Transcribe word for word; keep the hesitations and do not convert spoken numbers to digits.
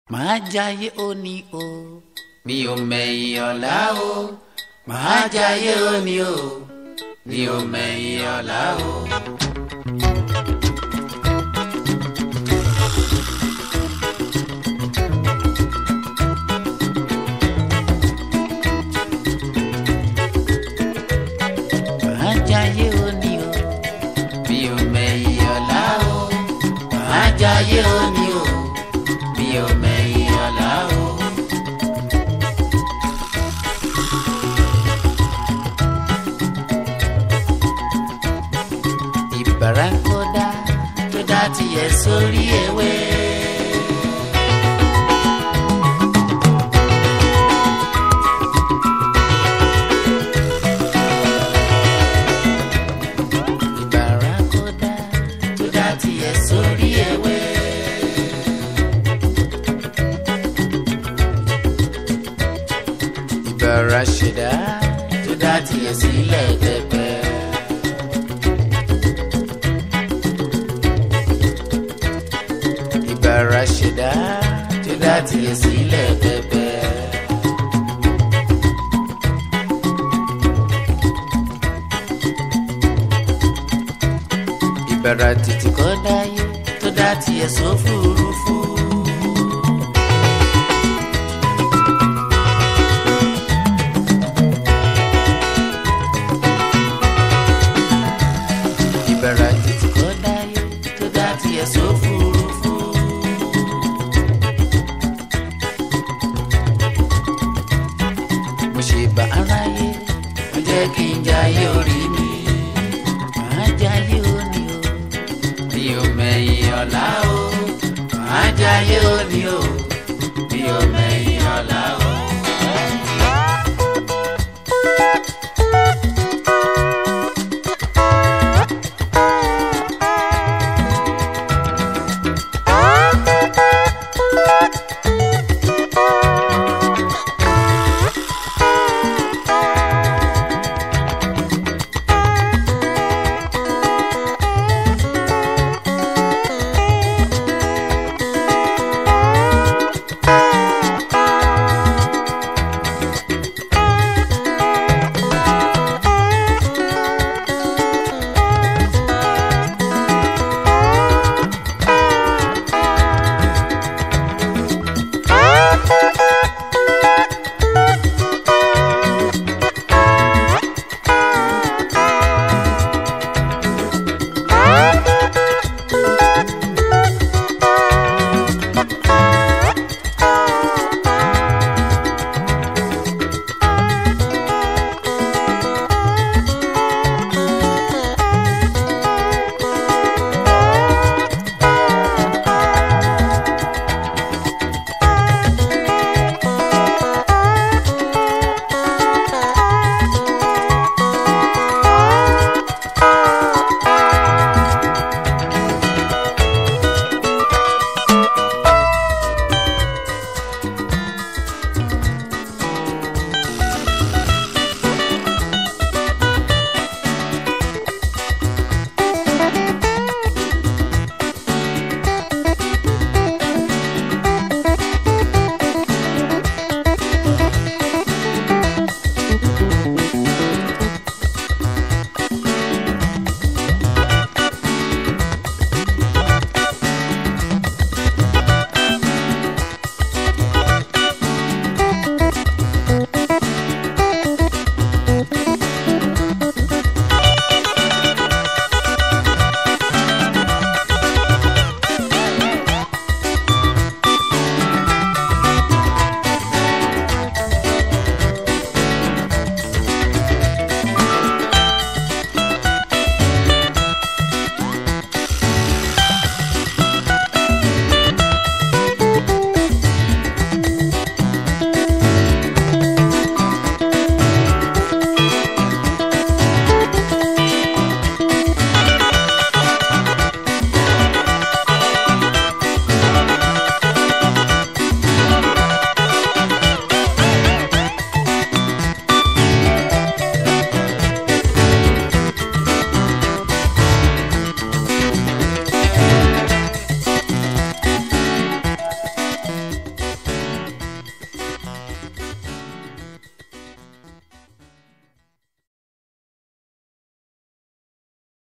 Màá jayé òní o, mi ò mẹ̀yìn ọ̀la o. Màá jayé òní o, mi ò mẹ̀yìn ọ̀la o. Màá jayé òní o, mi ò mẹ̀yìn ọ̀la o. Màá jayé òní o, mi ò mẹ̀yìn ọ̀la o. Ìbárakọ́dá tó dá tiẹ̀ sórí ewé. Ìbárakọ́dá tó dá tiẹ̀ sórí ewé. Ìbárasẹ̀dá tó dá tiẹ̀ sílẹ̀ pẹpẹ. Ìbárasẹ̀dá tó dá tiẹ̀ sílẹ̀ pẹpẹ. Ìbára títí kọ́ dáyé tó dá tiẹ̀ sófurufú.